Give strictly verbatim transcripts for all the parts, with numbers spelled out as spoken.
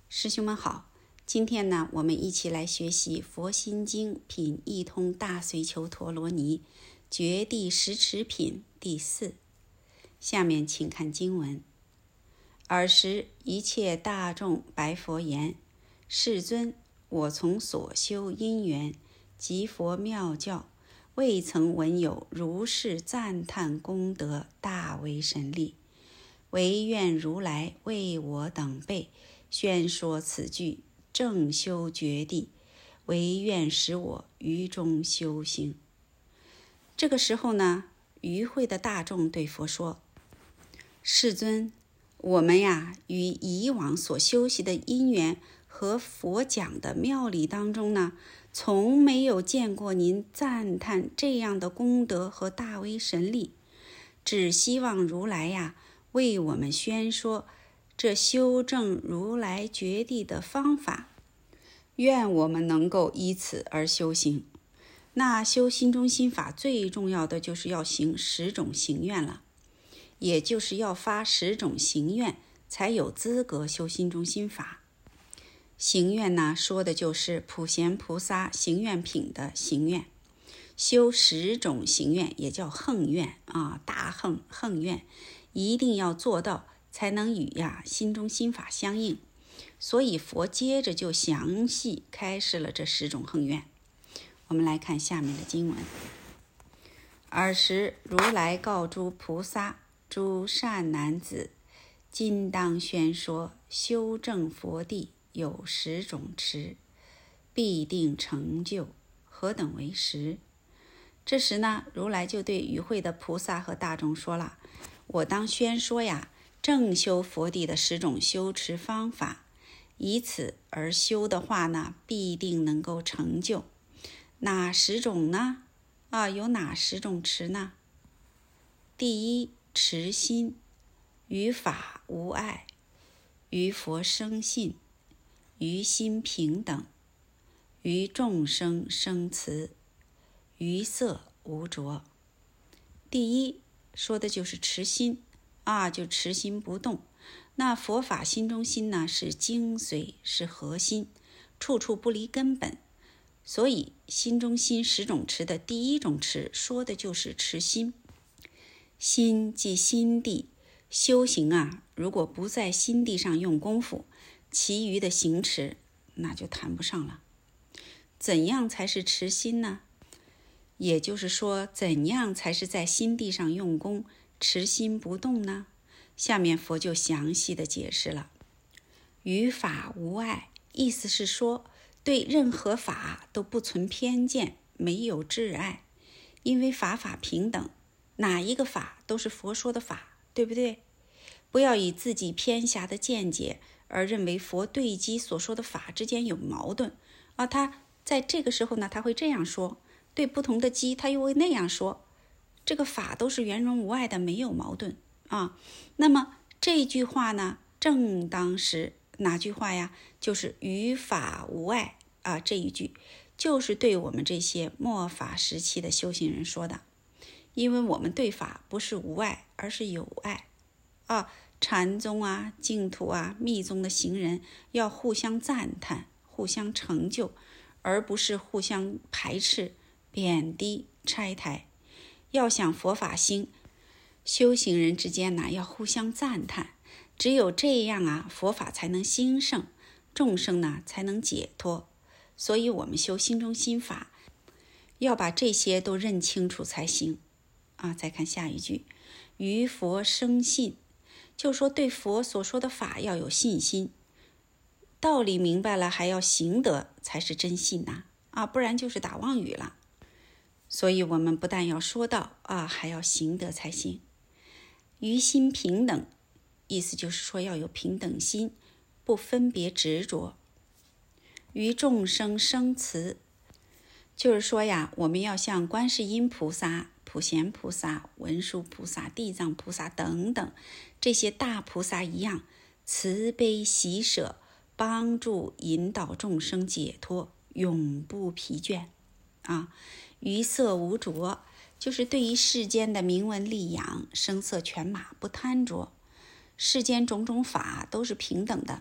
师兄们好，今天呢，我们一起来学习《佛心经》品一通大髓求陀罗尼觉地十持品第四。下面请看经文。尔时一切大众白佛言：世尊，我从所修因缘及佛妙教，未曾闻有如是赞叹功德大为神力，唯愿如来为我等辈宣说此句，正修觉地，唯愿使我于中修行。这个时候呢，与会的大众对佛说：世尊，我们呀，于以往所修习的因缘和佛讲的妙理当中呢，从没有见过您赞叹这样的功德和大威神力，只希望如来呀，为我们宣说这修正如来觉地的方法，愿我们能够依此而修行。那修心中心法最重要的就是要行十种行愿了，也就是要发十种行愿，才有资格修心中心法。行愿呢，说的就是普贤菩萨行愿品的行愿。修十种行愿也叫横愿啊，大横横愿，一定要做到，才能与呀心中心法相应。所以佛接着就详细开示了这十种横愿。我们来看下面的经文。尔时如来告诸菩萨：诸善男子，今当宣说修正佛地有十种持，必定成就，何等为十？这时呢，如来就对与会的菩萨和大众说了：我当宣说呀正修佛地的十种修持方法，以此而修的话呢，必定能够成就。哪十种呢？啊，有哪十种持呢？第一，持心，于法无碍，于佛生信，于心平等，于众生生慈，于色无着。第一说的就是持心啊，就持心不动。那佛法心中心呢，是精髓，是核心，处处不离根本。所以心中心十种持的第一种持，说的就是持心。心即心地，修行啊，如果不在心地上用功夫，其余的行持那就谈不上了。怎样才是持心呢？也就是说，怎样才是在心地上用功，持心不动呢？下面佛就详细的解释了。于法无碍，意思是说，对任何法都不存偏见，没有挚爱，因为法法平等，哪一个法都是佛说的法，对不对？不要以自己偏狭的见解而认为佛对机所说的法之间有矛盾啊。他在这个时候呢，他会这样说，对不同的机他又会那样说，这个法都是圆融无碍的，没有矛盾啊。那么这句话呢，正当时哪句话呀？就是于法无碍啊，这一句就是对我们这些末法时期的修行人说的。因为我们对法不是无碍，而是有爱啊。禅宗啊、净土啊、密宗的行人要互相赞叹，互相成就，而不是互相排斥、贬低、拆台。要想佛法兴，修行人之间呢要互相赞叹，只有这样啊，佛法才能兴盛，众生呢才能解脱。所以我们修心中心法，要把这些都认清楚才行啊。再看下一句，于佛生信，就说对佛所说的法要有信心，道理明白了还要行得，才是真信呐啊，不然就是打妄语了。所以我们不但要说道啊，还要行得才行。于心平等，意思就是说要有平等心，不分别执着。于众生生慈，就是说呀，我们要像观世音菩萨、普贤菩萨、文殊菩萨、地藏菩萨等等这些大菩萨一样，慈悲喜舍，帮助引导众生解脱，永不疲倦啊。于色无着，就是对于世间的名闻利养、声色犬马不贪着。世间种种法都是平等的，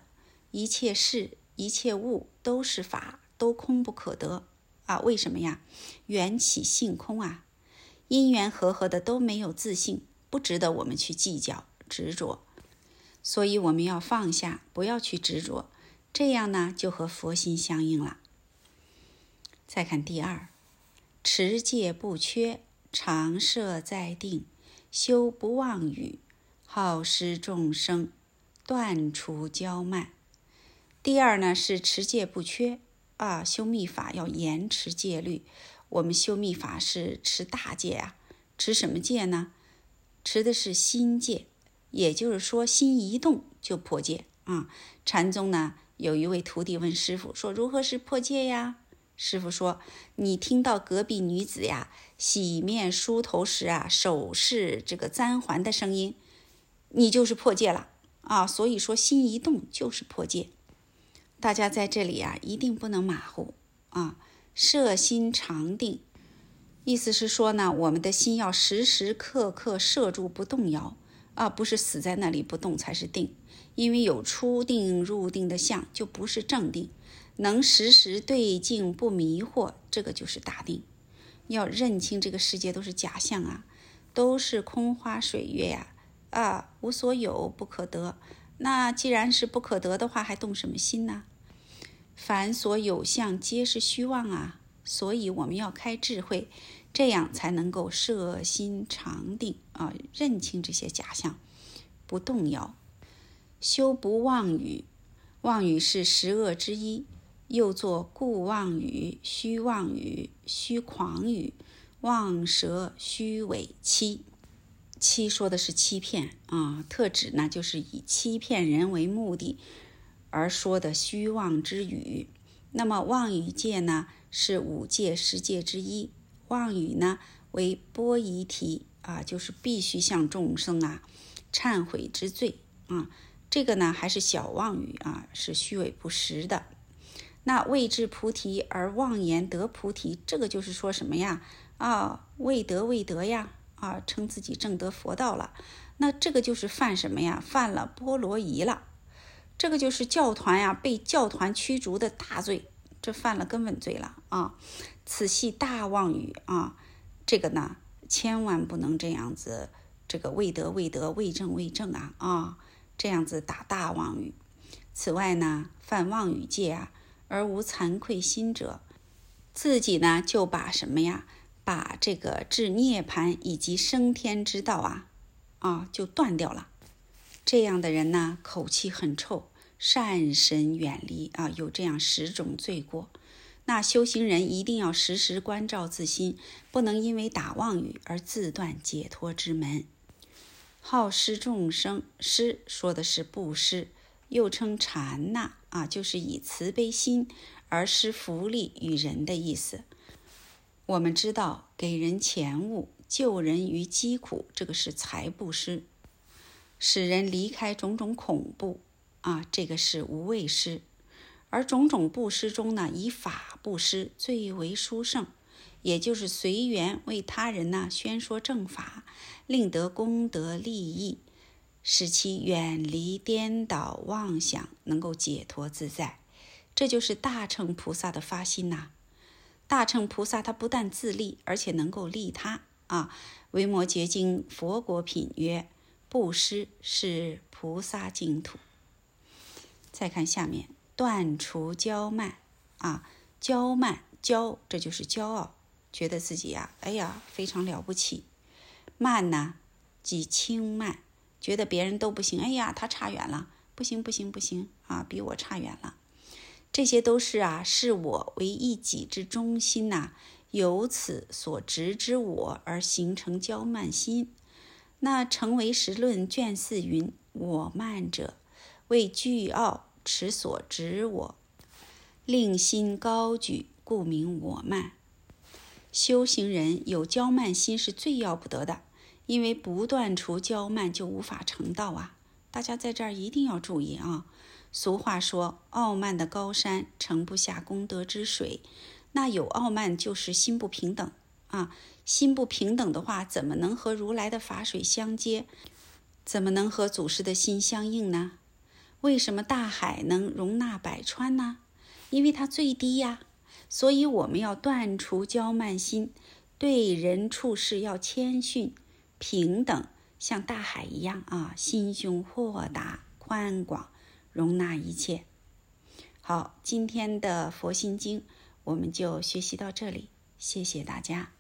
一切事、一切物都是法，都空不可得啊！为什么呀？缘起性空啊，因缘和合的都没有自性，不值得我们去计较执着。所以我们要放下，不要去执着，这样呢就和佛心相应了。再看第二，持戒不缺，常摄在定，修不妄语，好施众生，断除骄慢。第二呢是持戒不缺啊，修密法要严持戒律。我们修密法是持大戒啊，持什么戒呢？持的是心戒，也就是说心一动就破戒啊。禅宗呢有一位徒弟问师父说，如何是破戒呀？师父说，你听到隔壁女子呀洗面梳头时啊手势这个簪环的声音，你就是破戒了啊。所以说心一动就是破戒。大家在这里啊一定不能马虎啊，摄心常定，意思是说呢，我们的心要时时刻刻摄住不动摇啊，不是死在那里不动才是定。因为有出定入定的相，就不是正定。能时时对境不迷惑，这个就是大定。要认清这个世界都是假象啊，都是空花水月呀、啊，啊，无所有不可得。那既然是不可得的话，还动什么心呢？凡所有相皆是虚妄啊，所以我们要开智慧，这样才能够摄心常定啊，认清这些假象，不动摇。修不妄语，妄语是十恶之一，又作故妄语、虚妄语、虚诳语、妄舌、虚伪欺。欺说的是欺骗啊，特指呢就是以欺骗人为目的而说的虚妄之语。那么妄语戒呢是五戒十戒之一，妄语呢为波夷提啊，就是必须向众生啊忏悔之罪啊。这个呢还是小妄语啊，是虚伪不实的。那未至菩提而妄言得菩提，这个就是说什么呀？啊，未得未得呀，啊，称自己证得佛道了。那这个就是犯什么呀？犯了波罗夷了。这个就是教团呀被教团驱逐的大罪，这犯了根本罪了啊！此系大妄语啊，这个呢千万不能这样子，这个未得未得，未正未正啊啊，这样子打大妄语。此外呢，犯妄语戒啊，而无惭愧心者，自己呢就把什么呀？把这个至涅槃以及升天之道啊啊就断掉了。这样的人呢，口气很臭，善神远离啊，有这样十种罪过。那修行人一定要时时关照自心，不能因为打妄语而自断解脱之门。好施众生，施说的是布施，又称禅那啊，就是以慈悲心而施福利与人的意思。我们知道给人钱物，救人于疾苦，这个是财布施。使人离开种种恐怖啊，这个是无畏施。而种种布施中呢，以法布施最为殊胜，也就是随缘为他人呢宣说正法，令得功德利益，使其远离颠倒妄想，能够解脱自在。这就是大乘菩萨的发心呐、啊。大乘菩萨他不但自利，而且能够利他啊。维摩诘经佛果品曰，布施是菩萨净土。再看下面，断除骄慢啊，骄慢骄这就是骄傲，觉得自己呀、啊，哎呀非常了不起。慢呢，即轻慢，觉得别人都不行，哎呀他差远了，不行不行不行啊，比我差远了。这些都是啊，视我为一己之中心呐、啊，由此所执之我而形成骄慢心。那成为实论卷四云，我慢者为倨傲持所执我，令心高举，故名我慢。修行人有骄慢心是最要不得的，因为不断除骄慢就无法成道啊。大家在这儿一定要注意啊。俗话说，傲慢的高山盛不下功德之水。那有傲慢就是心不平等啊，心不平等的话，怎么能和如来的法水相接？怎么能和祖师的心相应呢？ 为什么大海能容纳百川呢？因为它最低呀。所以我们要断除骄慢心，对人处事要谦逊、平等，像大海一样啊，心胸豁达、宽广，容纳一切。好，今天的佛心经我们就学习到这里，谢谢大家。